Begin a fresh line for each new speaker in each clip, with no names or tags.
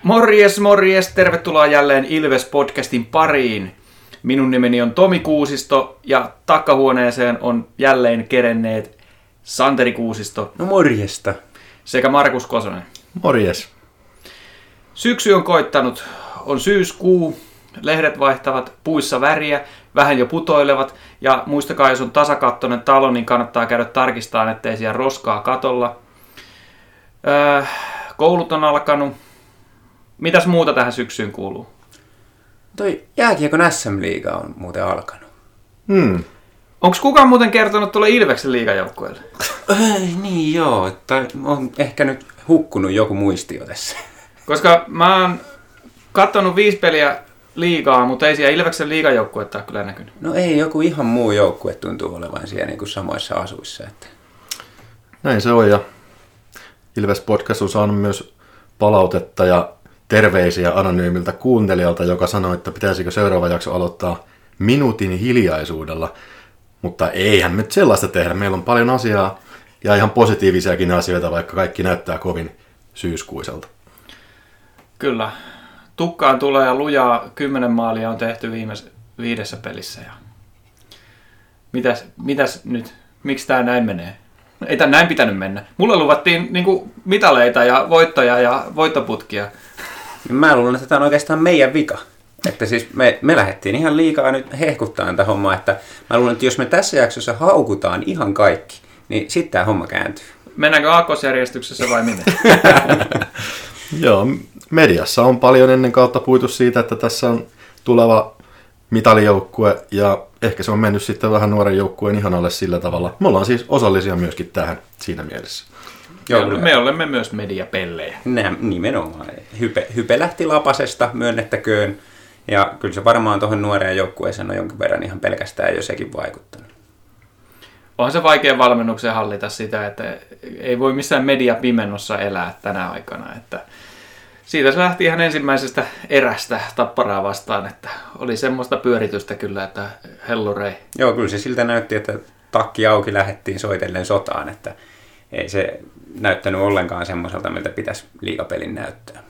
Morjes, morjes! Tervetuloa jälleen Ilves-podcastin pariin. Minun nimeni on Tomi Kuusisto ja takahuoneeseen on jälleen kerenneet Santeri Kuusisto.
No morjesta.
Sekä Markus Kosonen.
Morjes.
Syksy on koittanut. On syyskuu. Lehdet vaihtavat puissa väriä. Vähän jo putoilevat. Ja muistakaa, jos on tasakattoinen talo, niin kannattaa käydä tarkistamaan, ettei siellä roskaa katolla. Koulut on alkanut. Mitäs muuta tähän syksyyn kuuluu?
Toi jääkiekon SM-liiga on muuten alkanut.
Onko kukaan muuten kertonut tuolle Ilveksen liigajoukkueelle?
Niin joo, että on ehkä nyt hukkunut joku muistio tässä.
Koska mä oon katsonut 5 peliä liigaa, mutta ei siellä Ilveksen liigajoukkuetta ole kyllä näkynyt.
No ei, joku ihan muu joukkue tuntuu olevan siellä niin kuin samoissa asuissa. Että...
Näin se on, ja Ilves Podcast on saanut myös palautetta ja terveisiä anonyymiltä kuuntelijalta, joka sanoi, että pitäisikö seuraava jakso aloittaa minuutin hiljaisuudella. Mutta eihän me sellaista tehdä. Meillä on paljon asiaa ja ihan positiivisiakin asioita, vaikka kaikki näyttää kovin syyskuiselta.
Kyllä. Tukkaan tulee ja lujaa 10 maalia on tehty viimeisessä 5 pelissä. Ja... Mitäs nyt? Miksi tää näin menee? Ei tää näin pitänyt mennä. Mulle luvattiin niinku mitaleita ja voittoja ja voittoputkia.
Mä luulen, että tämä on oikeastaan meidän vika. Että siis me lähdettiin ihan liikaa nyt hehkuttaan tätä hommaa, että mä luulen, että jos me tässä jaksossa haukutaan ihan kaikki, niin sitten tämä homma kääntyy.
Mennäänkö aakkosjärjestyksessä vai miten?
Joo, mediassa on paljon ennen kautta puitu siitä, että tässä on tuleva mitalijoukkue ja ehkä se on mennyt sitten vähän nuoren joukkueen ihan alle sillä tavalla. Me ollaan siis osallisia myöskin tähän siinä mielessä.
Joo, me olemme myös mediapellejä.
Nimenomaan. Hype lähti lapasesta, myönnettäköön. Ja kyllä se varmaan tuohon nuoreen joukkueeseen on jonkin verran ihan pelkästään jo sekin vaikuttanut.
Onhan se vaikea valmennuksen hallita sitä, että ei voi missään mediapimennossa elää tänä aikana. Että siitä se lähti ihan ensimmäisestä erästä Tapparaa vastaan, että oli semmoista pyöritystä kyllä, että hellurei.
Joo, kyllä se siltä näytti, että takki auki lähdettiin soitellen sotaan, että ei se näyttänyt ollenkaan semmoiselta, miltä pitäisi liigapelin näyttää.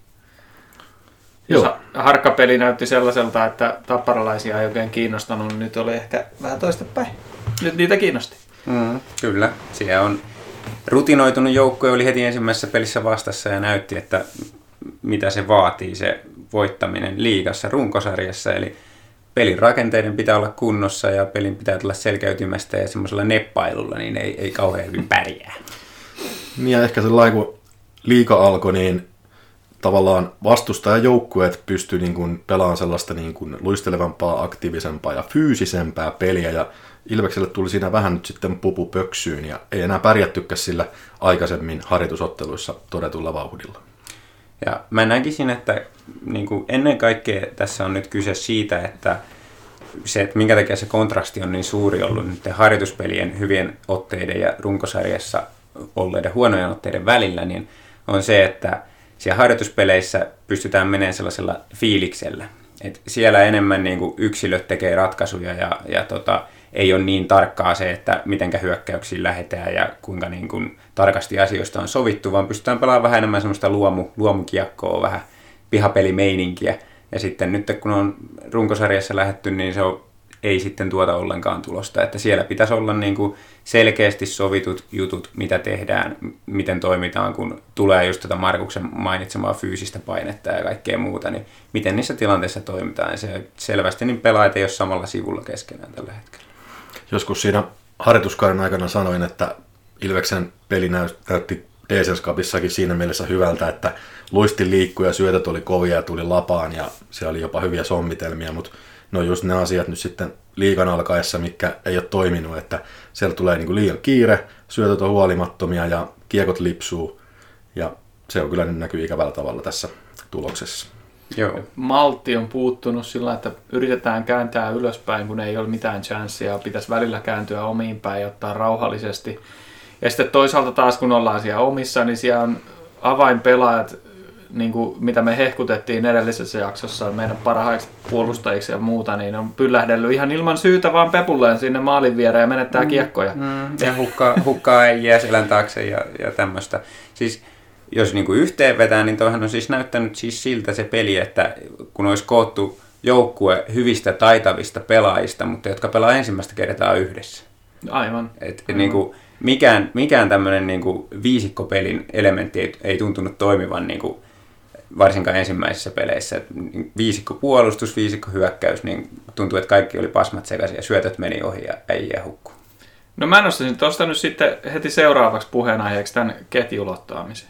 Jos harkkapeli näytti sellaiselta, että tapparalaisia ei oikein kiinnostanut, niin nyt oli ehkä vähän toistepäin. Nyt niitä kiinnosti.
Kyllä. Siellä on rutinoitunut joukkue, oli heti ensimmäisessä pelissä vastassa ja näytti, että mitä se vaatii se voittaminen liigassa, runkosarjassa. Eli pelin rakenteiden pitää olla kunnossa ja pelin pitää tulla selkäytymästä ja semmoisella neppailulla, niin ei kauhean hyvin pärjää.
Niin ja ehkä sellainen, kun liiga alkoi, niin tavallaan vastustajajoukkueet pystyy niin kuin pelaamaan sellaista niin kuin luistelevampaa, aktiivisempaa ja fyysisempää peliä. Ja Ilvekselle tuli siinä vähän nyt sitten pupu pöksyyn ja ei enää pärjättykään sillä aikaisemmin harjoitusotteluissa todetulla vauhdilla.
Ja mä näkisin, että niin kuin ennen kaikkea tässä on nyt kyse siitä, että minkä takia se kontrasti on niin suuri ollut nyt harjoituspelien hyvien otteiden ja runkosarjassa olleiden huonojen otteiden välillä, niin on se, että siellä harjoituspeleissä pystytään menemään sellaisella fiiliksellä. Et siellä enemmän niin kuin yksilöt tekee ratkaisuja ja ei ole niin tarkkaa se, että mitenkä hyökkäyksiin lähdetään ja kuinka niin kuin tarkasti asioista on sovittu, vaan pystytään pelaamaan vähän enemmän semmoista luomukiekkoa, vähän pihapelimeininkiä. Ja sitten nyt kun on runkosarjassa lähdetty, niin ei sitten tuota ollenkaan tulosta. Että siellä pitäisi olla niin kuin selkeästi sovitut jutut, mitä tehdään, miten toimitaan, kun tulee just tätä Markuksen mainitsemaa fyysistä painetta ja kaikkea muuta, niin miten niissä tilanteissa toimitaan. Se selvästi niin pelaajat ei ole samalla sivulla keskenään tällä hetkellä.
Joskus siinä harjoituskauden aikana sanoin, että Ilveksen peli näytti DCS Cupissakin siinä mielessä hyvältä, että luistin liikkui ja syötöt oli kovia ja tuli lapaan ja siellä oli jopa hyviä sommitelmia, mutta ne on just ne asiat nyt sitten liigan alkaessa, mikä ei ole toiminut, että siellä tulee niin kuin liian kiire, syötöt on huolimattomia ja kiekot lipsuu ja se on kyllä nyt näkyy ikävällä tavalla tässä tuloksessa.
Joo.
Maltti on puuttunut sillä, että yritetään kääntää ylöspäin, kun ei ole mitään chanssia, pitäisi välillä kääntyä omiin päin ja ottaa rauhallisesti. Ja sitten toisaalta taas, kun ollaan siellä omissa, niin siellä on avainpelaajat, niin kuin mitä me hehkutettiin edellisessä jaksossa meidän parhaiksi puolustajiksi ja muuta, niin on pyllähdellyt ihan ilman syytä vaan pepulleen sinne maalin viereen ja menettää kiekkoja.
Ja hukkaa äijää selän taakse ja tämmöistä. Siis jos niin kuin yhteen vetää, niin toihan on siis näyttänyt siis siltä se peli, että kun olisi koottu joukkue hyvistä taitavista pelaajista, mutta jotka pelaa ensimmäistä kertaa yhdessä.
Aivan.
Niin kuin mikään tämmöinen niin kuin viisikkopelin elementti ei tuntunut toimivan niin kuin varsinkaan ensimmäisissä peleissä. Viisikko puolustus, viisikko hyökkäys, niin tuntuu, että kaikki oli pasmat sekaisin ja syötöt meni ohi ja äijä hukkuu.
No mä nostaisin tuosta nyt sitten heti seuraavaksi puheenaiheeksi tämän ketjulottaamisen.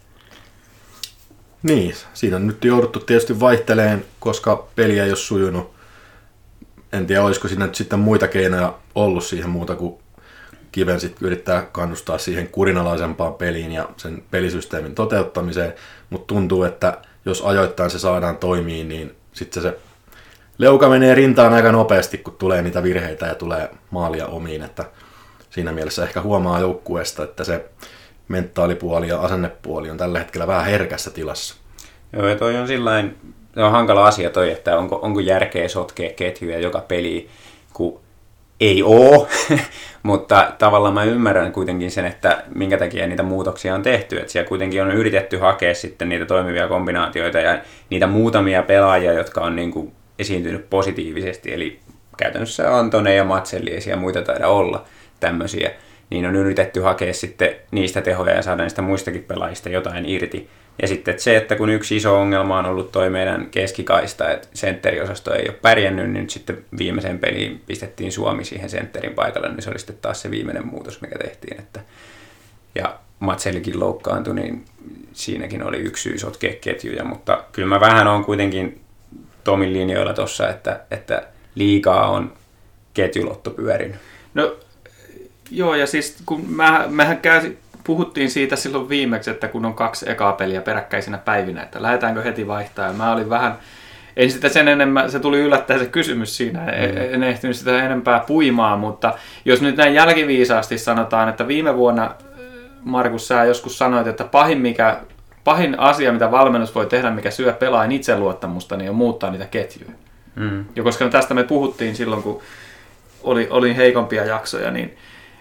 Niin, siinä on nyt jouduttu tietysti vaihteleen, koska peli ei ole sujunut. En tiedä, olisiko siinä nyt sitten muita keinoja ollut siihen muuta kuin Kiven sitten yrittää kannustaa siihen kurinalaisempaan peliin ja sen pelisysteemin toteuttamiseen, mutta tuntuu, että jos ajoittain se saadaan toimiin, niin sitten se leuka menee rintaan aika nopeasti, kun tulee niitä virheitä ja tulee maalia omiin, että siinä mielessä ehkä huomaa joukkueesta, että se mentaalipuoli ja asennepuoli on tällä hetkellä vähän herkässä tilassa.
Joo, ja toi on sillain, se on hankala asia toi, että onko järkeä sotkea ketjuja joka peliin, kun ei oo, mutta tavallaan mä ymmärrän kuitenkin sen, että minkä takia niitä muutoksia on tehty, että siellä kuitenkin on yritetty hakea sitten niitä toimivia kombinaatioita ja niitä muutamia pelaajia, jotka on niin kuin esiintynyt positiivisesti, eli käytännössä Antone ja Matselli ja muita taida olla tämmöisiä, niin on yritetty hakea sitten niistä tehoja ja saada niistä muistakin pelaajista jotain irti. Ja sitten se, että kun yksi iso ongelma on ollut toi meidän keskikaista, että sentteriosasto ei ole pärjännyt, niin nyt sitten viimeiseen peliin pistettiin Suomi siihen sentterin paikalle, niin se oli sitten taas se viimeinen muutos, mikä tehtiin. Ja Matsellikin loukkaantui, niin siinäkin oli yksi syy sotkea ketjuja, mutta kyllä mä vähän on kuitenkin Tomin linjoilla tossa, että liikaa on ketjulotto pyörinyt.
No joo, ja siis kun mehän puhuttiin siitä silloin viimeksi, että kun on 2 ekaa peliä peräkkäisinä päivinä, että lähdetäänkö heti vaihtaa, ja mä olin vähän, en sitä sen enemmän, se tuli yllättäen se kysymys siinä, en ehtinyt sitä enempää puimaan, mutta jos nyt näin jälkiviisaasti sanotaan, että viime vuonna, Markus, sä joskus sanoit, että pahin asia, mitä valmennus voi tehdä, mikä syö pelaajan itseluottamusta, niin on muuttaa niitä ketjuja. Ja koska tästä me puhuttiin silloin, kun oli heikompia jaksoja, niin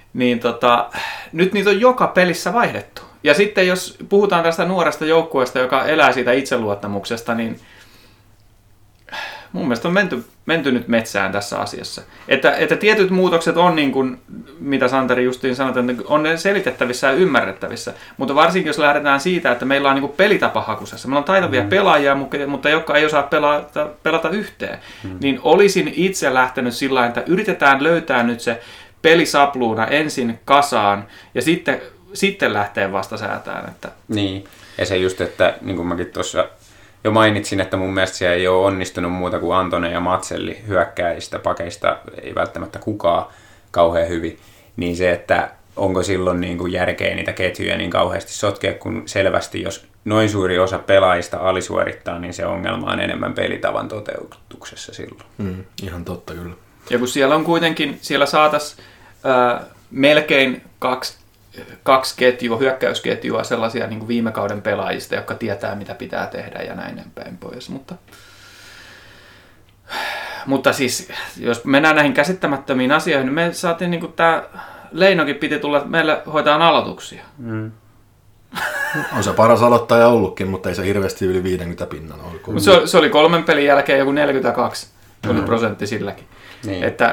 nyt niitä on joka pelissä vaihdettu. Ja sitten jos puhutaan tästä nuoresta joukkueesta, joka elää siitä itseluottamuksesta, niin mun mielestä on menty nyt metsään tässä asiassa. Että tietyt muutokset on niin kuin, mitä Santeri justiin sanoi, että on ne selitettävissä ja ymmärrettävissä. Mutta varsinkin jos lähdetään siitä, että meillä on niin kuin pelitapa hakusessa. Meillä on taitavia pelaajia, mutta jotka ei osaa pelata yhteen. Niin olisin itse lähtenyt sillä tavalla, että yritetään löytää nyt se pelisapluuna ensin kasaan ja sitten lähtee vasta säätään. Että...
Niin, ja se just, että niin kuin mäkin tuossa jo mainitsin, että mun mielestä siellä ei ole onnistunut muuta kuin Antone ja Matselli hyökkäistä, pakeista, ei välttämättä kukaan kauhean hyvin, niin se, että onko silloin niin kuin järkeä niitä ketjuja niin kauheasti sotkea, kun selvästi jos noin suuri osa pelaajista alisuorittaa, niin se ongelma on enemmän pelitavan toteutuksessa silloin.
Ihan totta kyllä.
Ja kun siellä on kuitenkin, siellä saataisiin melkein kaksi ketjua, hyökkäysketjua sellaisia niin kuin viime kauden pelaajista, jotka tietää mitä pitää tehdä ja näin päin pois. Mutta siis, jos mennään näihin käsittämättömiin asioihin, niin me saatiin niin kuin tämä Leinokin piti tulla, meille hoitaa aloituksia.
On se paras aloittaja ollutkin, mutta ei se hirveästi yli 50 pinnan ollut.
Se oli 3 pelin jälkeen joku 42 oli prosentti silläkin.
Niin.
Että...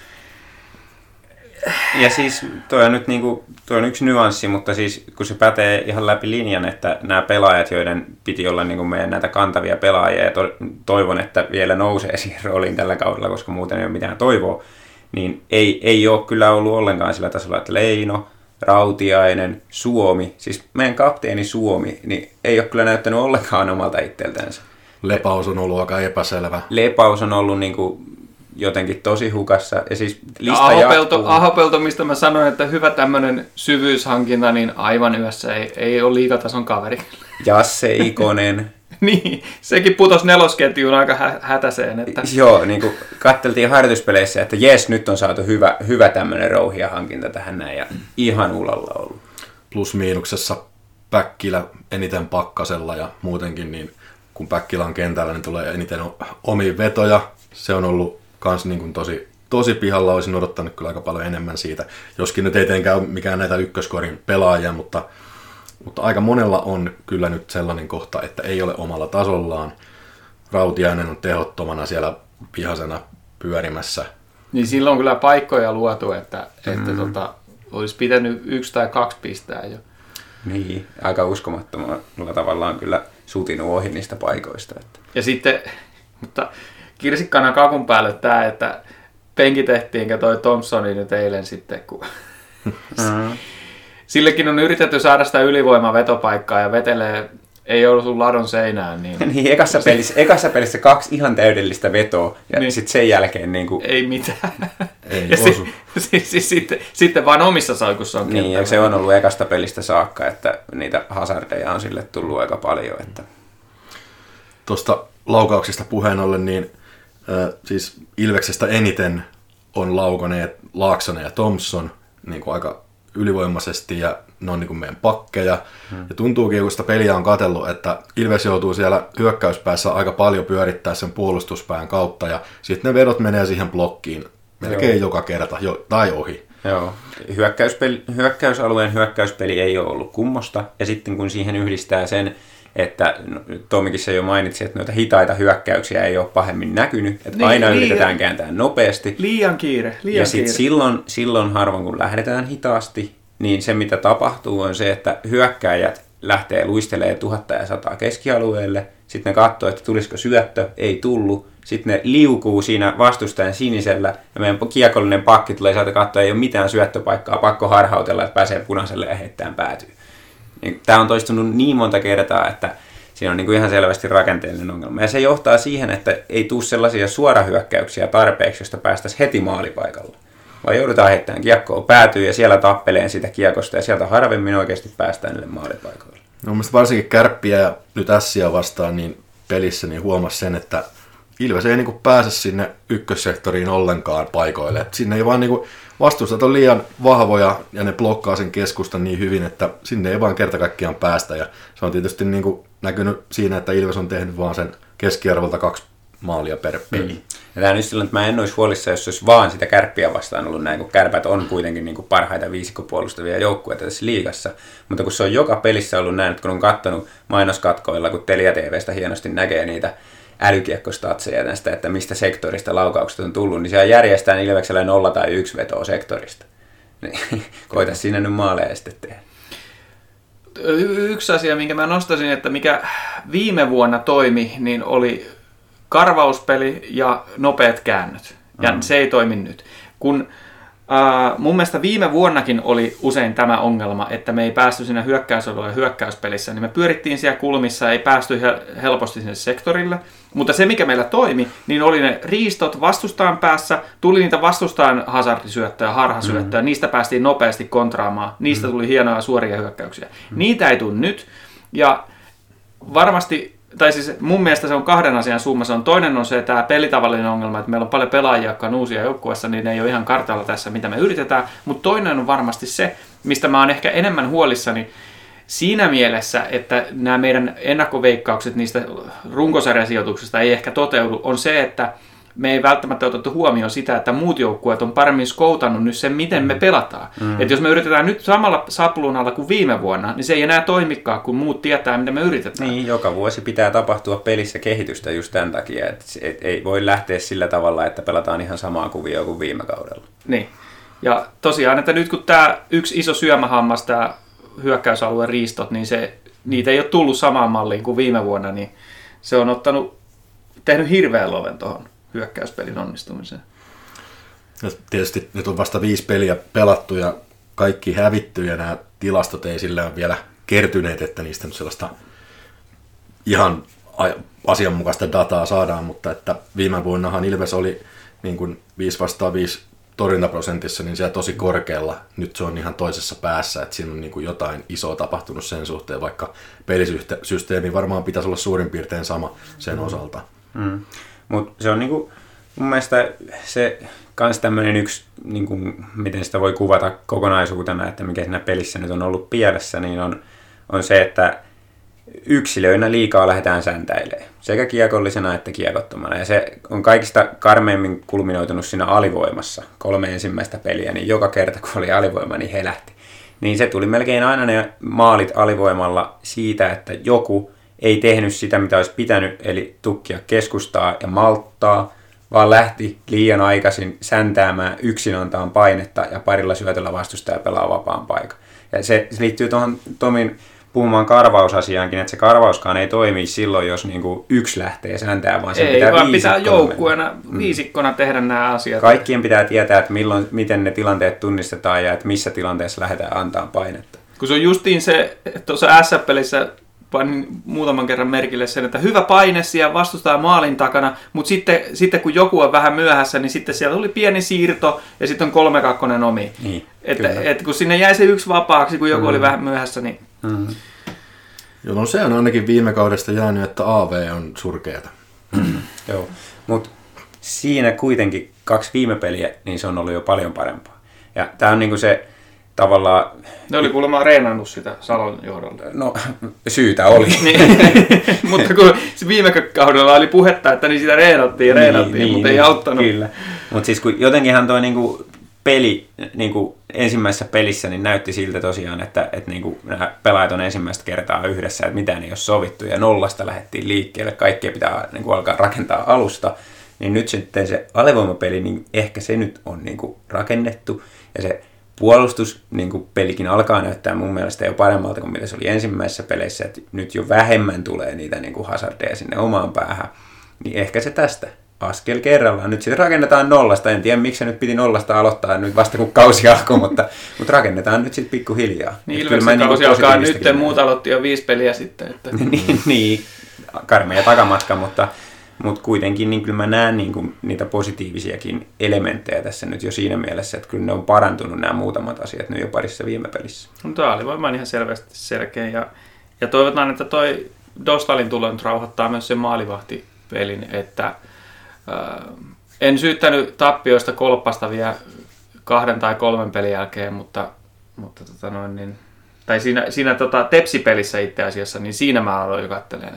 Ja siis toi on yksi nyanssi, mutta siis kun se pätee ihan läpi linjan, että nämä pelaajat, joiden piti olla niin kuin meidän näitä kantavia pelaajia, ja toivon, että vielä nousee siihen rooliin tällä kaudella, koska muuten ei ole mitään toivoa, niin ei ole kyllä ollut ollenkaan sillä tasolla, että Leino, Rautiainen, Suomi, siis meidän kapteeni Suomi, niin ei ole kyllä näyttänyt ollenkaan omalta itseltänsä.
Lepaus on ollut aika epäselvä.
Lepaus on ollut niin kuin jotenkin tosi hukassa. Ja siis lista
Ahopelto, mistä mä sanoin, että hyvä tämmöinen syvyyshankinta, niin aivan yössä ei ole liigatason kaveri.
Jasse Ikonen.
Niin, sekin putosi nelosketjuun aika hätäseen. Että...
Joo, niin kuin katseltiin harjoituspeleissä, että jes, nyt on saatu hyvä tämmöinen rouhia-hankinta tähän näin, ja ihan ulalla ollut.
Plus miinuksessa Päkkilä eniten Pakkasella, ja muutenkin niin kun Päkkilä on kentällä, niin tulee eniten omiin vetoja. Se on ollut kans niin kuin tosi pihalla, olisin odottanut kyllä aika paljon enemmän siitä. Joskin nyt ei tietenkään ole mikään näitä ykköskorin pelaajia, mutta Mutta aika monella on kyllä nyt sellainen kohta, että ei ole omalla tasollaan. Rautiainen on tehottomana siellä vihasena pyörimässä.
Niin silloin on kyllä paikkoja luotu, että olisi pitänyt 1 tai 2 pistää jo.
Niin, aika uskomattomalla tavallaan kyllä sutinut ohi niistä paikoista. Että.
Ja sitten, mutta kirsikkana kakun päälle tämä, että penkitettiinkö toi Thompsoni nyt eilen sitten, kun sillekin on yritetty saada sitä ylivoimavetopaikkaa ja vetelee, ei ollut sun ladon seinään.
Niin, ekassa pelissä 2 ihan täydellistä vetoa ja niin. Sitten sen jälkeen niinku
ei mitään.
Ei osu.
Sitten vaan omissa salkussa on
niin, ja se on ollut ekasta pelistä saakka, että niitä hazardeja on sille tullut aika paljon. Että.
Tuosta laukauksista puheen ollen, niin siis Ilveksestä eniten on laukoneet Laaksonen ja Thompson niin kuin aika ylivoimaisesti ja ne on niin kuin meidän pakkeja. Ja tuntuukin, kun sitä peliä on katsellut, että Ilves joutuu siellä hyökkäyspäässä aika paljon pyörittää sen puolustuspään kautta ja sitten ne vedot menee siihen blokkiin melkein joka kerta tai ohi.
Joo. Hyökkäysalueen hyökkäyspeli ei ole ollut kummosta ja sitten kun siihen yhdistää sen, että Tomikin se jo mainitsi, että noita hitaita hyökkäyksiä ei ole pahemmin näkynyt, että niin, aina yritetään kääntää nopeasti.
Liian kiire.
Ja sitten silloin harvoin kun lähdetään hitaasti, niin se mitä tapahtuu on se, että hyökkääjät lähtee luistelemaan 1100 keskialueelle, sitten ne katsoo, että tulisiko syöttö, ei tullut, sitten ne liukuu siinä vastustajan sinisellä, ja meidän kiekollinen pakki tulee sieltä katsoa, ei ole mitään syöttöpaikkaa, pakko harhautella, että pääsee punaiselle ja heittämään päätyy. Tämä on toistunut niin monta kertaa, että siinä on niin kuin ihan selvästi rakenteellinen ongelma. Ja se johtaa siihen, että ei tule sellaisia suorahyökkäyksiä tarpeeksi, josta päästäisiin heti maalipaikalla. Vaan joudutaan heittämään kiekkoa päätyy ja siellä tappeleen sitä kiekosta ja sieltä harvemmin oikeasti päästään niille maalipaikoille.
No mielestäni varsinkin Kärppiä ja nyt Ässiä vastaan niin pelissä niin huomasi sen, että Ilves ei niin kuin pääse sinne ykkössektoriin ollenkaan paikoille. Et sinne ei vaan niin kuin vastustat on liian vahvoja ja ne blokkaa sen keskustan niin hyvin, että sinne ei vaan kerta kaikkiaan päästä. Ja se on tietysti niin kuin näkynyt siinä, että Ilves on tehnyt vaan sen keskiarvolta 2 maalia per peli.
Ja tämä on nyt silloin, että mä en olisi huolissa, jos olisi vaan sitä Kärppiä vastaan ollut näin, kun Kärpät on kuitenkin niin kuin parhaita viisikkopuolustavia joukkueita tässä liigassa. Mutta kun se on joka pelissä ollut näin, että kun on katsonut mainoskatkoilla, kun Telia TV:stä hienosti näkee niitä älykiekkostatseja tästä, että mistä sektorista laukaukset on tullut, niin siellä järjestää Ilveksellä 0 tai 1 vetoa sektorista. Niin, koita siinä nyt maaleja sitten tehdä.
Yksi asia, minkä mä nostaisin, että mikä viime vuonna toimi, niin oli karvauspeli ja nopeat käännöt. Ja se ei toimi nyt. Kun mun mielestä viime vuonnakin oli usein tämä ongelma, että me ei päästy siinä hyökkäysalueen hyökkäyspelissä, niin me pyörittiin siellä kulmissa, ei päästy helposti sinne sektorille. Mutta se, mikä meillä toimi, niin oli ne riistot vastustajan päässä, tuli niitä vastustajan hazardisyöttöjä, harhasyöttöjä, niistä päästiin nopeasti kontraamaan, niistä tuli hienoja suoria hyökkäyksiä. Niitä ei tule nyt, ja varmasti, tai siis mun mielestä se on 2 asian summa. Toinen on se tämä pelitavallinen ongelma, että meillä on paljon pelaajia, jotka on uusia joukkueessa, niin ne ei ole ihan kartalla tässä, mitä me yritetään. Mutta toinen on varmasti se, mistä mä oon ehkä enemmän huolissani siinä mielessä, että nämä meidän ennakkoveikkaukset niistä runkosarjasijoituksista ei ehkä toteudu, on se, että me ei välttämättä otettu huomioon sitä, että muut joukkueet on paremmin skoutannut nyt sen, miten me pelataan. Että jos me yritetään nyt samalla sapluunalla kuin viime vuonna, niin se ei enää toimikaan, kun muut tietää, mitä me yritetään.
Niin, joka vuosi pitää tapahtua pelissä kehitystä just tämän takia, että ei voi lähteä sillä tavalla, että pelataan ihan samaa kuvioa kuin viime kaudella.
Niin, ja tosiaan, että nyt kun tämä yksi iso syömähammas, tämä hyökkäysalueen riistot, niin niitä ei ole tullut samaan malliin kuin viime vuonna, niin se on tehnyt hirveän loven tuohon hyökkäyspelin onnistumiseen.
Ja tietysti nyt on vasta 5 peliä pelattu ja kaikki hävitty ja nämä tilastot ei sillä ole vielä kertyneet, että niistä nyt sellaista ihan asianmukaista dataa saadaan, mutta että viime vuonnahan Ilves oli niin kuin 5-5 torjuntaprosentissa, niin siellä tosi korkealla. Nyt se on ihan toisessa päässä, että siinä on niin kuin jotain isoa tapahtunut sen suhteen, vaikka pelisysteemi varmaan pitäisi olla suurin piirtein sama sen osalta.
Mutta se on niinku, mun mielestä se kans tämmöinen yksi, niinku, miten sitä voi kuvata kokonaisuutena, että mikä siinä pelissä nyt on ollut pielessä, niin on se, että yksilöinä liikaa lähdetään säntäilemään, sekä kiekollisena että kiekottomana. Ja se on kaikista karmeimmin kulminoitunut siinä alivoimassa. 3 ensimmäistä peliä, niin joka kerta kun oli alivoima, niin he lähti. niin se tuli melkein aina ne maalit alivoimalla siitä, että joku ei tehnyt sitä, mitä olisi pitänyt, eli tukkia keskustaa ja malttaa, vaan lähti liian aikaisin säntäämään yksin antaan painetta ja parilla syötöllä vastustaja pelaa vapaan paikan. Ja se liittyy tuohon Tomin puhumaan karvausasiaankin, että se karvauskaan ei toimi silloin, jos niinku yksi lähtee säntää, vaan sen
pitää joukkueena, viisikkona tehdä nämä asiat.
Kaikkien pitää tietää, että miten ne tilanteet tunnistetaan ja että missä tilanteessa lähdetään antaa painetta.
Kun se on justiin se, tuossa S-pelissä panin muutaman kerran merkille sen, että hyvä paine siellä vastustaa maalin takana, mutta sitten kun joku on vähän myöhässä, niin sitten siellä tuli pieni siirto ja sitten on 3-2 omi.
Niin,
että kun sinne jäi se yksi vapaaksi, kun joku oli vähän myöhässä, niin...
Joo, no se on ainakin viime kaudesta jäänyt, että AV on surkeata.
Joo, mutta siinä kuitenkin 2 viime peliä, niin se on ollut jo paljon parempaa. Ja tää on niinku se tavallaan...
Ne oli kuulemma reenannut sitä Salon johdolla.
No, syytä oli.
Mutta kun viime kaudella oli puhetta, että niin sitä reenattiin, mutta ei auttanut.
Kyllä. Mutta siis kun jotenkinhan toi niinku peli niinku ensimmäisessä pelissä niin näytti siltä tosiaan, että niinku nämä pelaajat on ensimmäistä kertaa yhdessä, että mitään ei ole sovittu ja nollasta lähdettiin liikkeelle. Kaikkea pitää niinku alkaa rakentaa alusta. Niin nyt sitten se alivoimapeli, niin ehkä se nyt on niinku rakennettu ja se puolustus, niin kuin pelikin alkaa näyttää mun mielestä jo paremmalta kuin mitä se oli ensimmäisessä peleissä, että nyt jo vähemmän tulee niitä niin kuin hazardeja sinne omaan päähän, niin ehkä se tästä askel kerrallaan. Nyt sitten rakennetaan nollasta, en tiedä miksi se nyt piti nollasta aloittaa nyt vasta kun kausi alkoi, mutta rakennetaan nyt sitten pikkuhiljaa.
Niin Ilveksen kausi alkaa nyt, muut aloitti jo 5 peliä sitten. Että...
niin, karmea takamatka, mutta kuitenkin niin kyllä mä näen niin kuin niitä positiivisiakin elementtejä tässä nyt jo siinä mielessä, että kyllä ne on parantunut nämä muutamat asiat nyt jo parissa viime pelissä.
No tuo alivoima on ihan selvästi selkeä ja toivotaan, että toi Dostalin tulo nyt rauhoittaa myös sen maalivahtipelin, että en syyttänyt tappioista Kolppasta vielä 2 tai 3 pelin jälkeen, mutta tai siinä Tepsi-pelissä itse asiassa, niin siinä mä aloin jo katselemaan,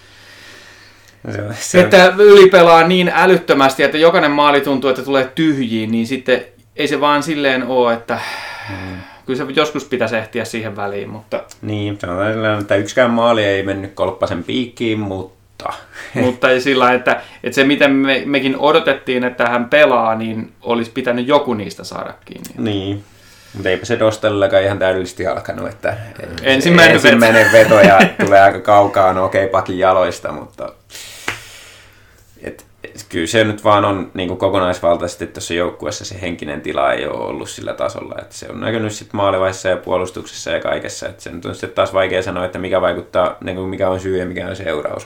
että ylipelaa niin älyttömästi, että jokainen maali tuntuu, että tulee tyhjiin, niin sitten ei se vaan silleen ole, että kyllä se joskus pitäisi ehtiä siihen väliin, mutta...
Niin, sanotaan, että yksikään maali ei mennyt Kolppasen piikkiin, mutta...
Mutta ei sillä, että se miten mekin odotettiin, että hän pelaa, niin olisi pitänyt joku niistä saada kiinni.
Niin, mutta eipä se Dostalillakaan ihan täydellisesti alkanut, että
ensimmäinen
veto ja tulee aika kaukaa, no okei, pakin jaloista, mutta... Kyllä se nyt vaan on niin kuin kokonaisvaltaisesti tuossa joukkueessa se henkinen tila ei ole ollut sillä tasolla, että se on näkynyt sitten maalivaiheessa ja puolustuksessa ja kaikessa, että se nyt on sitten taas vaikea sanoa, että mikä vaikuttaa, niin kuin mikä on syy ja mikä on seuraus,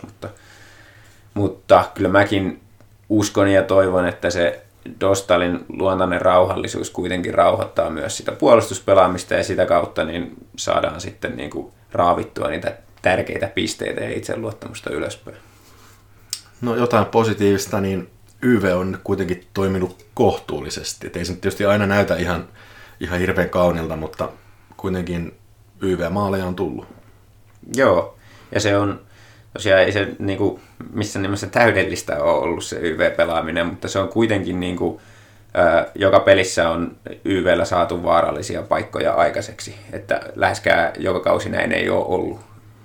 mutta kyllä mäkin uskon ja toivon, että se Dostalin luontainen rauhallisuus kuitenkin rauhoittaa myös sitä puolustuspelaamista ja sitä kautta niin saadaan sitten niin kuin raavittua niitä tärkeitä pisteitä ja itseluottamusta ylöspäin.
No jotain positiivista, niin YV on kuitenkin toiminut kohtuullisesti. Et ei se tietysti aina näytä ihan hirveän kaunilta, mutta kuitenkin YV-maaleja on tullut.
Joo, ja se on tosiaan ei se niinku, missään nimessä täydellistä ole ollut se YV-pelaaminen, mutta se on kuitenkin niinku, joka pelissä on YV:llä saatu vaarallisia paikkoja aikaiseksi, että läheskään joka kausi näin ei ole ollut.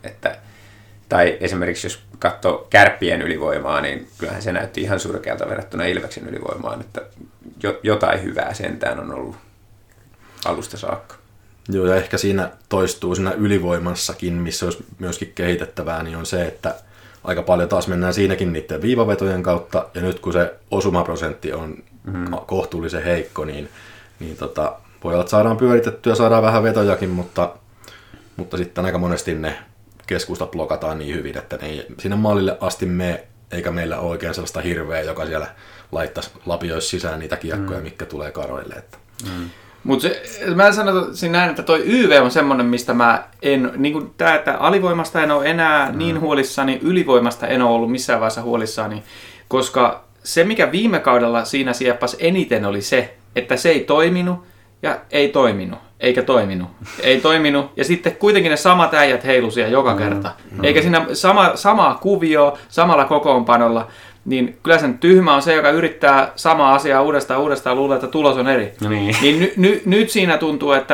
Tai esimerkiksi jos katsoo Kärppien ylivoimaa, niin kyllähän se näytti ihan surkealta verrattuna Ilveksen ylivoimaan, että jotain hyvää sentään on ollut alusta saakka.
Joo, ja ehkä siinä toistuu siinä ylivoimassakin, missä olisi myöskin kehitettävää, niin on se, että aika paljon taas mennään siinäkin niiden viivavetojen kautta, ja nyt kun se osumaprosentti on kohtuullisen heikko, niin voi olla, että saadaan pyöritettyä, saadaan vähän vetojakin, mutta sitten aika monesti ne keskusta blokataan niin hyvin, että ne ei sinne maalille asti mene, eikä meillä ole oikein sellaista hirveä, joka siellä laittaisi lapioisi sisään niitä kiekkoja, mitkä tulee karoille.
Mutta mä sanoisin näin, että toi YV on semmoinen, mistä mä en, niin kuin tää, että alivoimasta en ole enää niin huolissani, ylivoimasta en ole ollut missään vaiheessa huolissani, koska se, mikä viime kaudella siinä sieppasi eniten, oli se, että se ei toiminut ja ei toiminut. Eikä toiminut. Ei toiminut. Ja sitten kuitenkin ne samat äijät heilu siellä joka kerta. Eikä siinä samaa kuvioa, samalla kokoonpanolla. Niin kyllä sen tyhmä on se, joka yrittää samaa asiaa uudestaan luulee, että tulos on eri.
No niin.
Niin nyt siinä tuntuu, että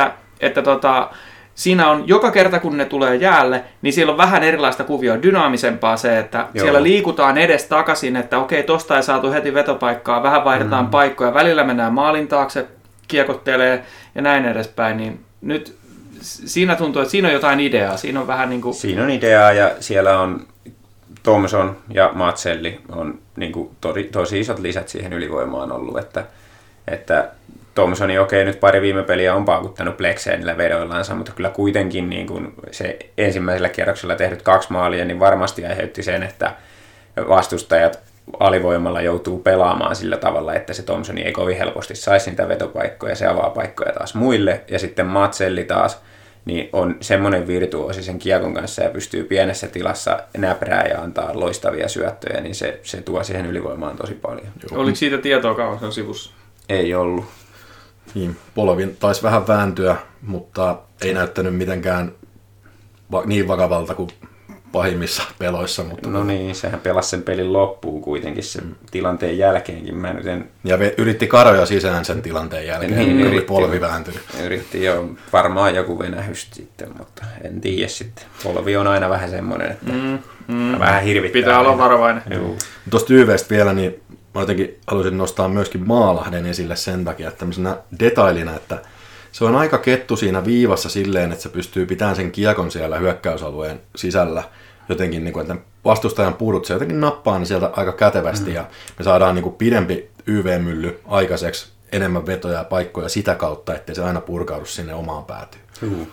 että siinä on joka kerta, kun ne tulee jäälle, niin siellä on vähän erilaista kuvioa, dynaamisempaa se, että siellä liikutaan edes takaisin, että okei, tosta ei saatu heti vetopaikkaa, vähän vaihdetaan paikkoja, välillä mennään maalin taakse, kiekottelee ja näin edespäin, niin nyt siinä tuntuu, että siinä on jotain ideaa, siinä on vähän niin kuin...
Siinä on ideaa ja siellä on Thomson ja Matselli on niin kuin tosi isot lisät siihen ylivoimaan ollut, että Thomsoni nyt pari viime peliä on paukuttanut plekseen niillä vedoillansa, mutta kyllä kuitenkin niin kuin se ensimmäisellä kierroksella tehdyt 2 maalia, niin varmasti aiheutti sen, että vastustajat alivoimalla joutuu pelaamaan sillä tavalla, että se Thomsoni ei kovin helposti saisi niitä vetopaikkoja, se avaa paikkoja taas muille, ja sitten Matselli taas niin on semmoinen virtuosi sen kiekon kanssa ja pystyy pienessä tilassa näprää ja antaa loistavia syöttöjä, niin se tuo siihen ylivoimaan tosi paljon.
Oliko siitä tietoa kauan sen sivussa?
Ei ollut.
Niin, polvin taisi vähän vääntyä, mutta ei näyttänyt mitenkään niin vakavalta kuin pahimmissa peloissa. Mutta
no niin, sehän pelasi sen pelin loppuun kuitenkin sen tilanteen jälkeenkin. Mä nyt en...
Ja yritti karoja sisään sen tilanteen jälkeen, niin oli polvi vääntynyt.
Yritti jo varmaan joku venähys sitten, mutta en tiedä sitten. Polvi on aina vähän semmoinen, että vähän hirvittää.
Pitää olla varovainen.
Tuosta YV:stä vielä, niin mä jotenkin haluaisin nostaa myöskin Maalahden esille sen takia, että tämmöisenä detailina, että se on aika kettu siinä viivassa silleen, että se pystyy pitämään sen kiekon siellä hyökkäysalueen sisällä jotenkin, niin kuin, että vastustajan purut se jotenkin nappaa niin sieltä aika kätevästi ja me saadaan niin kuin pidempi YV-mylly aikaiseksi, enemmän vetoja ja paikkoja sitä kautta, ettei se aina purkaudu sinne omaan päätyyn.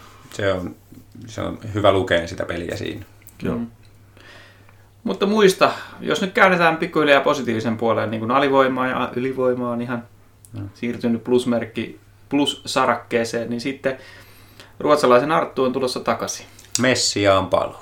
Se on hyvä lukea sitä peliä siinä.
Joo.
Mutta muista, jos nyt käännetään pikkuhiljaa positiivisen puoleen, niin kuin alivoimaa ja ylivoimaa on ihan siirtynyt plusmerkki plus-sarakkeeseen, niin sitten ruotsalaisen Arttu on tulossa takaisin.
Messiaan paluu.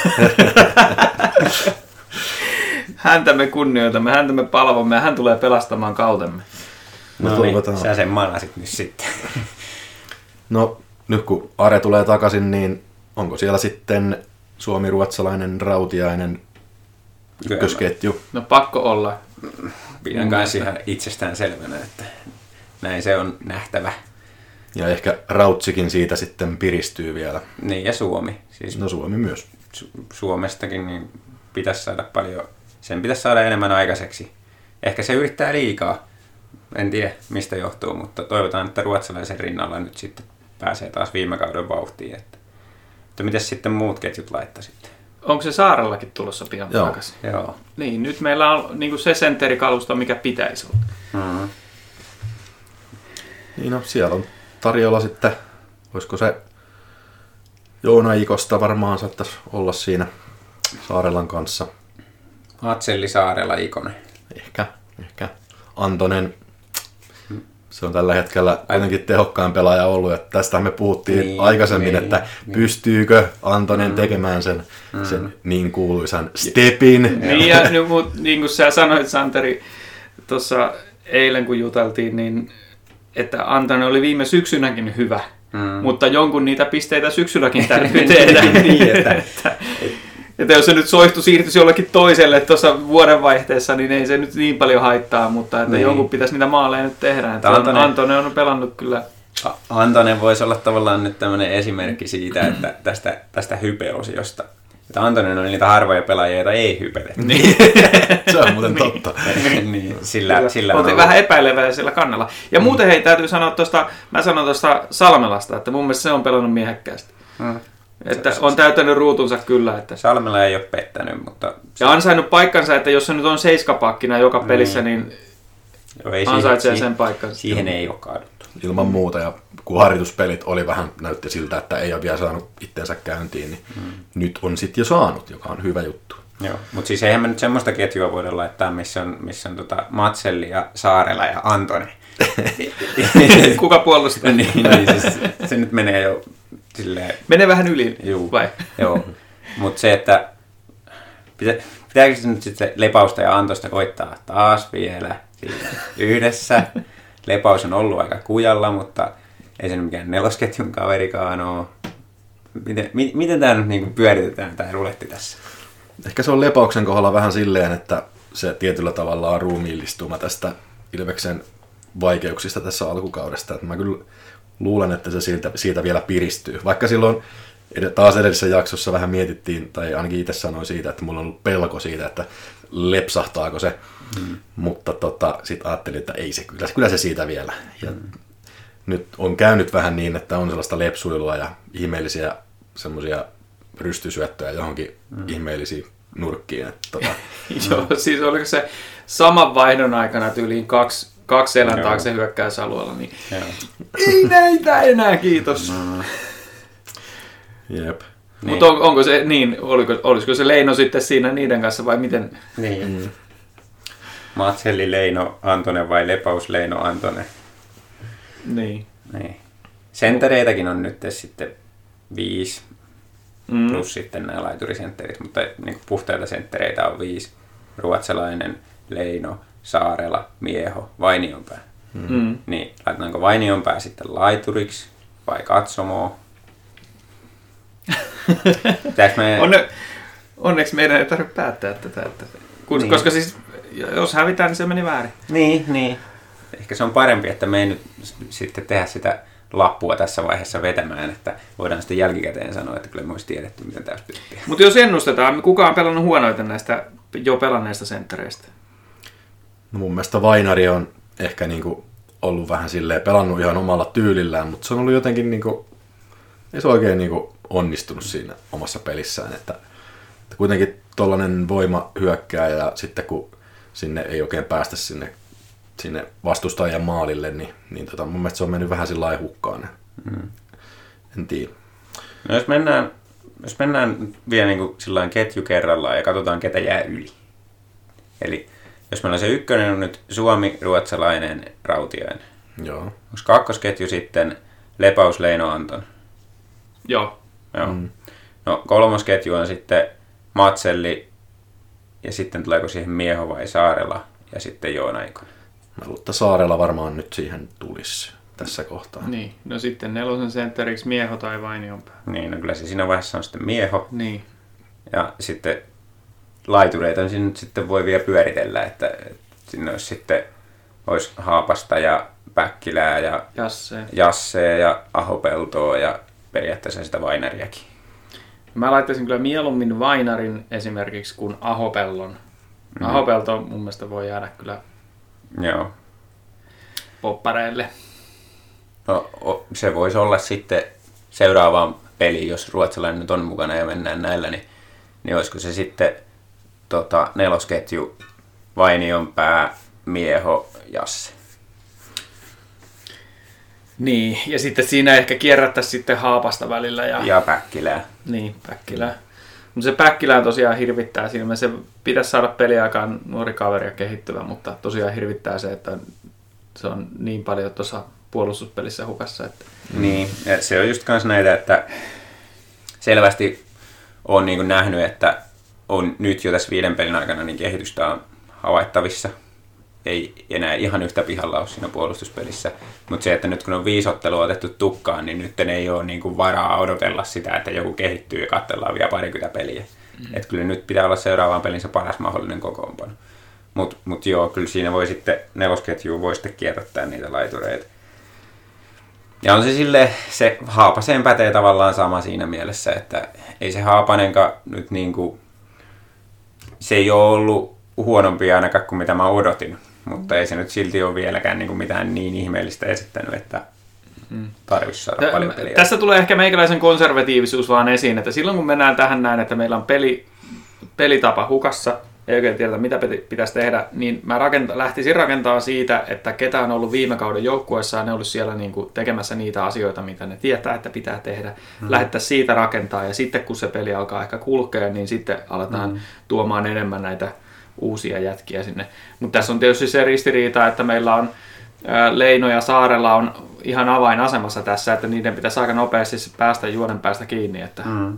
Häntä me kunnioitamme, häntä me palvomme ja hän tulee pelastamaan kautemme.
No niin, sä sen manasit nyt sitten.
No nyt kun Are tulee takaisin, niin onko siellä sitten suomi-ruotsalainen Rautiainen ykkösketju?
No pakko olla.
Pidän kanssa ihan itsestään selvänä, että näin se on nähtävä.
Ja ehkä Rautsikin siitä sitten piristyy vielä.
Niin ja Suomi. Siis
no Suomi myös.
Suomestakin niin pitäisi saada paljon, sen pitäisi saada enemmän aikaiseksi. Ehkä se yrittää liikaa. En tiedä mistä johtuu, mutta toivotaan, että ruotsalaisen rinnalla nyt sitten pääsee taas viime kauden vauhtiin. Mutta mitäs sitten muut ketjut laittaisitte?
Onko se Saarellakin tulossa pian takaisin?
Joo.
Niin, nyt meillä on niin kuin se sentterikalusto, mikä pitäisi olla.
Mm-hmm.
Niin no, siellä on tarjolla sitten, olisiko se Joona Ikosta varmaan saattaisi olla siinä Saarelan kanssa.
Matselli, Saarela, Ikonen.
Ehkä. Antonen, se on tällä hetkellä ainakin tehokkain pelaaja ollut, ja tästä me puhuttiin aikaisemmin, että pystyykö Antonen tekemään sen niin kuuluisan stepin.
Niin, ja niin kuin sä sanoit, Santeri, tuossa eilen kun juteltiin, niin että Antonen oli viime syksynäkin hyvä, mutta jonkun niitä pisteitä syksylläkin täytyy tehdä. Niin, että jos se nyt siirtyisi jollekin toiselle tuossa vuodenvaihteessa, niin ei se nyt niin paljon haittaa, mutta että jonkun pitäisi niitä maaleja nyt tehdä. Antonen on pelannut kyllä.
Antonen voisi olla tavallaan nyt tämmöinen esimerkki siitä, että tästä hype-osiosta. Että Antonen on niitä harvoja pelaajia, joita ei hypele.
Niin. Se on muuten totta.
Niin, sillä
oltiin vähän epäileväisellä kannalla. Ja muuten hei, täytyy sanoa mä sanon tuosta Salmelasta, että mun mielestä se on pelannut miehekkäästi. Että on täyttänyt ruutunsa kyllä. Että...
Salmela ei ole pettänyt, mutta...
Ja ansainnut paikkansa, että jos se nyt on seiskapakkina joka pelissä, niin ansaitsee sen paikkansa.
Siihen ei ole kaaduttu.
Ilman muuta, ja kun harjoituspelit oli vähän, näytti siltä, että ei ole vielä saanut itsensä käyntiin, niin nyt on sitten jo saanut, joka on hyvä juttu.
Joo, mutta siis eihän me nyt semmoista ketjua voida laittaa, missä on Matselli ja Saarela ja Antonen.
Kuka puolustaa?
niin, siis se nyt menee jo silleen...
Menee vähän yli, vai?
Joo, mutta se, että pitääkö se nyt sitten Lepausta ja Antosta koittaa taas vielä yhdessä. Lepaus on ollut aika kujalla, mutta ei se nyt mikään nelosketjun kaverikaan ole. Miten tämä nyt niinku pyöritetään, tämä ruletti tässä?
Ehkä se on Lepauksen kohdalla vähän silleen, että se tietyllä tavalla on ruumiillistuma tästä Ilveksen vaikeuksista tässä alkukaudesta. Että mä kyllä luulen, että se siitä vielä piristyy. Vaikka silloin taas edellisessä jaksossa vähän mietittiin, tai ainakin itse sanoin siitä, että mulla on ollut pelko siitä, että lepsahtaako se. Mutta sitten ajattelin, että ei se, kyllä se siitä vielä. Ja nyt on käynyt vähän niin, että on sellaista lepsuilua ja ihmeellisiä semmoisia rystysyöttöjä johonkin ihmeellisiin nurkkiin.
Joo, siis oliko se saman vaihdon aikana tyyliin kaksi selän taakse hyökkäysalueella, niin ei näitä enää, kiitos.
Jep.
Mutta onko se niin, olisiko se Leino sitten siinä niiden kanssa vai miten?
Niin. Matselli Leino Antonen vai Lepaus Leino Antonen?
Niin.
Senttereitäkin on nyt sitten 5 plus sitten nämä laiturisentterit, mutta niin puhtaita senttereitä on 5. Ruotsalainen, Leino, Saarela, Mieho, Vainionpää. Niin laitetaanko Vainionpää sitten laituriksi vai katsomoon?
Onneksi meidän ei tarvitse päättää tätä.
Niin.
Koska siis, jos hävitään, niin se meni väärin.
Niin. Ehkä se on parempi, että me ei nyt sitten tehdä sitä lappua tässä vaiheessa vetämään, että voidaan sitten jälkikäteen sanoa, että kyllä me olisi tiedetty, miten täys pitää.
Mutta jos ennustetaan, kuka on pelannut huonoiten näistä jo pelanneista senttereistä?
No mun mielestä Vainari on ehkä niinku ollut vähän silleen pelannut ihan omalla tyylillään, mutta se on ollut jotenkin niinku, ei se oikein niinku onnistunut siinä omassa pelissään, että kuitenkin tollainen voima hyökkää ja sitten kun sinne ei oikein päästä sinne vastustajan maalille, niin mun mielestä se on mennyt vähän sillä lailla hukkaan. En tiedä.
No jos mennään vielä niin sillain ketju kerrallaan ja katsotaan ketä jää yli. Eli jos meillä on se ykkönen on nyt Suomi, ruotsalainen, Rautiainen.
Joo.
Onko kakkosketju sitten Lepaus, Leino, Anton?
Joo.
No kolmosketju on sitten Matselli ja sitten tuleeko siihen Mieho vai Saarela ja sitten Joona Ikonen.
Mä luulen, että Saarela varmaan nyt siihen tulisi tässä kohtaa.
Niin, no sitten 4. sentteriksi Mieho tai Vainionpää.
Niin, no kyllä se siinä vaiheessa on sitten Mieho.
Niin.
Ja sitten laitureita siinä nyt sitten voi vielä pyöritellä, että sinne olisi Haapasta ja Päkkilää ja Jassea ja Ahopeltoa ja periaatteessa sitä Vainariakin.
Mä laittaisin kyllä mieluummin Vainarin esimerkiksi kuin Ahopellon. Ahopelto mun mielestä voi jäädä kyllä poppareille.
No, se voisi olla sitten seuraavaan peliin, jos ruotsalainen nyt on mukana ja mennään näillä, niin olisiko se sitten nelosketju Vainionpää, Mieho, Jasse.
Niin, ja sitten siinä ehkä kierrättäisiin sitten Haapasta välillä.
Ja Päkkilää.
Niin, Päkkilää. Mutta se Päkkilää tosiaan hirvittää siinä. Se pitäisi saada peliaikaan nuori kaveri ja kehittyvä, mutta tosiaan hirvittää se, että se on niin paljon tuossa puolustuspelissä hukassa. Että...
Niin, ja se on just kans näitä, että selvästi on niin kuin nähnyt, että on nyt jo tässä 5 pelin aikana niin kehitystä on havaittavissa. Ei enää ihan yhtä pihalla ole siinä puolustuspelissä. Mutta se, että nyt kun on 5 ottelua otettu tukkaan, niin nyt ei ole niin kuin varaa odotella sitä, että joku kehittyy ja katsellaan vielä 20 peliä. Että kyllä nyt pitää olla seuraavaan pelin se paras mahdollinen kokoonpano. Mut joo, kyllä siinä voi sitten nelosketjuun voi sitten kierrättää niitä laitureita. Ja on se silleen, se Haapaseen pätee tavallaan sama siinä mielessä, että ei se Haapanenkaan nyt niinku, se ei ole ollut huonompi ainakaan kuin mitä mä odotin. Mutta ei se nyt silti ole vieläkään niin kuin mitään niin ihmeellistä esittänyt, että tarvitsisi saada paljon peliä.
Tässä tulee ehkä meikäläisen konservatiivisuus vaan esiin, että silloin kun mennään tähän näin, että meillä on pelitapa hukassa, ei oikein tiedetä mitä pitäisi tehdä, niin mä lähtisin rakentamaan siitä, että ketä on ollut viime kauden joukkueessa ja ne ollut siellä niin kuin tekemässä niitä asioita, mitä ne tietää, että pitää tehdä. Lähdettäisiin siitä rakentaa ja sitten kun se peli alkaa ehkä kulkea, niin sitten aletaan tuomaan enemmän näitä uusia jätkiä sinne. Mutta tässä on tietysti se ristiriita, että meillä on Leino ja Saarella on ihan avainasemassa tässä, että niiden pitäisi aika nopeasti päästä juonen päästä kiinni. Että...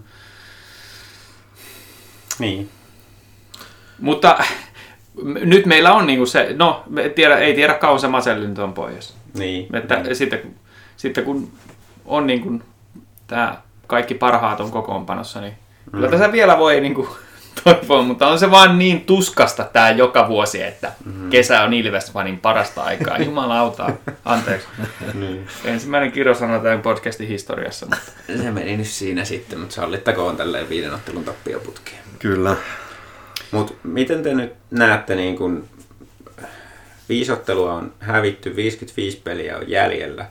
Niin.
Mutta nyt meillä on niinku se, no ei tiedä kauan se Matselli nyt on pois.
Niin.
Että sitten kun on niinku tämä kaikki parhaat on kokoonpanossa, niin kyllä tässä vielä voi niinku toivoa, mutta on se vaan niin tuskasta tää joka vuosi, että kesä on Ilves-fanin parasta aikaa. Jumalauta, anteeksi.
Niin.
Ensimmäinen kirosana tämän podcastin historiassa. Mutta.
Se meni nyt siinä sitten, mutta sallittakoon tälleen 5 ottelun tappioputkeen.
Kyllä.
Mutta miten te nyt näette, niin kun 5 ottelua on hävitty, 55 peliä on jäljellä.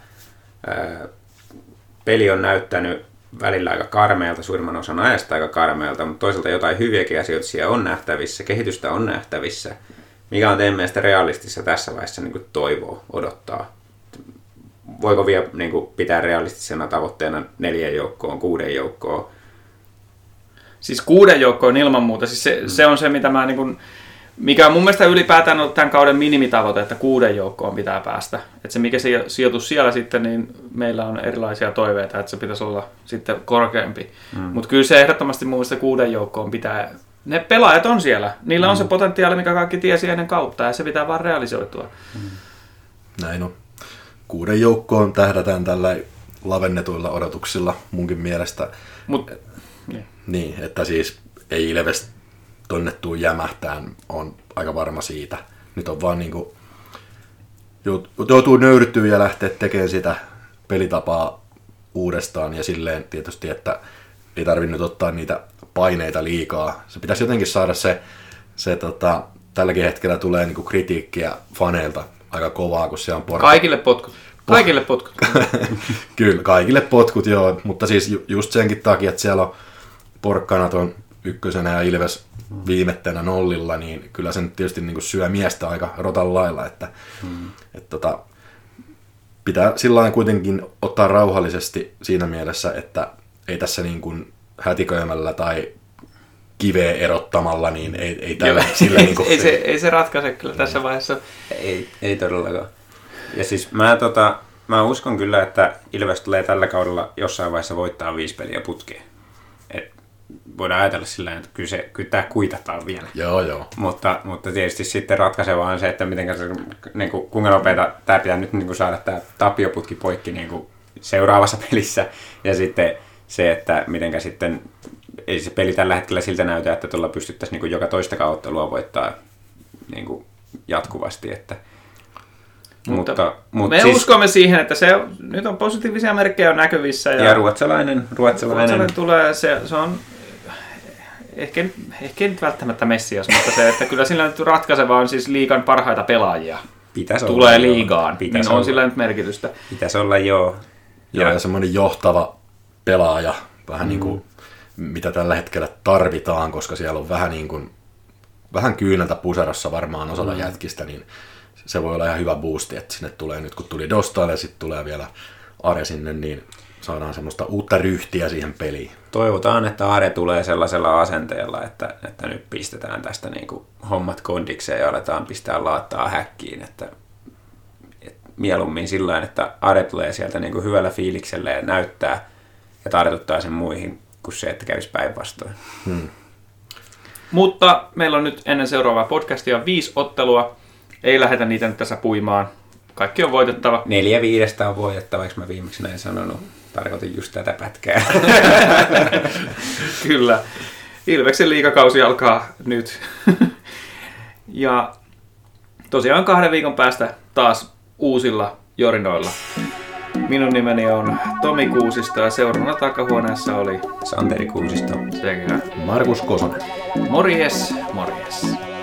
Peli on näyttänyt välillä aika karmealta, suurimman osan ajasta aika karmealta, mutta toisaalta jotain hyviäkin asioita siellä on nähtävissä, kehitystä on nähtävissä. Mikä on teidän mielestä realistissa tässä vaiheessa niin kuin toivoa, odottaa? Voiko vielä niin kuin pitää realistisena tavoitteena 4 joukkoon, 6 joukkoon?
Siis 6 joukkoon ilman muuta. Siis se on se, mitä mä niin kuin, mikä on mun mielestä ylipäätään ollut tämän kauden minimitavoite, että 6 joukkoon pitää päästä. Että se mikä se sijoitus siellä sitten, niin meillä on erilaisia toiveita, että se pitäisi olla sitten korkeampi. Mutta kyllä se ehdottomasti mun mielestä 6 joukkoon pitää. Ne pelaajat on siellä. Niillä on se potentiaali, mikä kaikki tiesi ennen kautta, ja se pitää vaan realisoitua.
Näin on. 6 joukkoon tähdätään tällä lavennetuilla odotuksilla munkin mielestä. Niin, että siis ei Ilves tonne tuu jämähtään, on aika varma siitä. Nyt on vaan niinku, joutuu nöyrtyä ja lähteä tekemään sitä pelitapaa uudestaan ja silleen tietysti, että ei tarvitse nyt ottaa niitä paineita liikaa. Se pitäisi jotenkin saada se tälläkin hetkellä tulee niinku kritiikkiä faneilta aika kovaa, kun siellä on
Kaikille potkut. Kaikille potkut.
Kyllä, kaikille potkut, joo. Mutta siis just senkin takia, että siellä on porkkanat on ykkösenä ja Ilves viimettenä nollilla, niin kyllä se nyt tietysti niin kuin syö miestä aika rotan lailla, että pitää sillä lailla kuitenkin ottaa rauhallisesti siinä mielessä, että ei tässä niin kuin hätiköimällä tai kiveä erottamalla, niin ei tällä sillä niin kuin
ei se ratkaise kyllä tässä vaiheessa.
Ei todellakaan. Ja siis mä uskon kyllä, että Ilves tulee tällä kaudella jossain vaiheessa voittaa 5 peliä putkeen. Voidaan ajatella sillä tavalla, että kyllä tämä kuitataan vielä.
Joo.
Mutta tietysti sitten ratkaisevaa on se, että niin kuinka nopeata tämä pitää nyt niin saada tämä tappioputki poikki niin seuraavassa pelissä. Ja sitten se, että mitenkä sitten, ei se peli tällä hetkellä siltä näytä, että tuolla pystyttäisiin niin joka toista ottelua voittaa niin jatkuvasti. Että, mutta
me siis uskomme siihen, että nyt on positiivisia merkkejä on näkyvissä.
Ja ruotsalainen
tulee, se on ehkä nyt välttämättä Messias, mutta se, että kyllä sillä nyt ratkaiseva on siis liigan parhaita pelaajia. Tulee liigaan, niin on sillä nyt merkitystä.
Pitäisi olla, joo.
Ja semmoinen johtava pelaaja, vähän niin kuin mitä tällä hetkellä tarvitaan, koska siellä on vähän kyyneltä puserossa varmaan osalla jätkistä, niin se voi olla ihan hyvä boosti, että sinne tulee nyt kun tuli Dostal ja sitten tulee vielä Are sinne, niin saadaan semmoista uutta ryhtiä siihen peliin.
Toivotaan, että Are tulee sellaisella asenteella, että nyt pistetään tästä niin kuin hommat kondikseen ja aletaan pistää laattaa häkkiin. Että mieluummin sillä että Are tulee sieltä niin kuin hyvällä fiiliksellä ja näyttää ja tartuttaa sen muihin, kuin se, että kävisi päinvastoin.
Mutta meillä on nyt ennen seuraavaa podcastia 5 ottelua. Ei lähdetä niitä nyt tässä puimaan. Kaikki on voitettava.
4/5 on voitettava, eikö mä viimeksi näin sanonut? Tarkoitin just tätä pätkää.
Kyllä. Ilveksen liigakausi alkaa nyt. Ja tosiaan 2 viikon päästä taas uusilla jorinoilla. Minun nimeni on Tomi Kuusisto ja seuraavana takahuoneessa oli
Santeri Kuusisto
sekä
Markus Kosonen.
Morjes.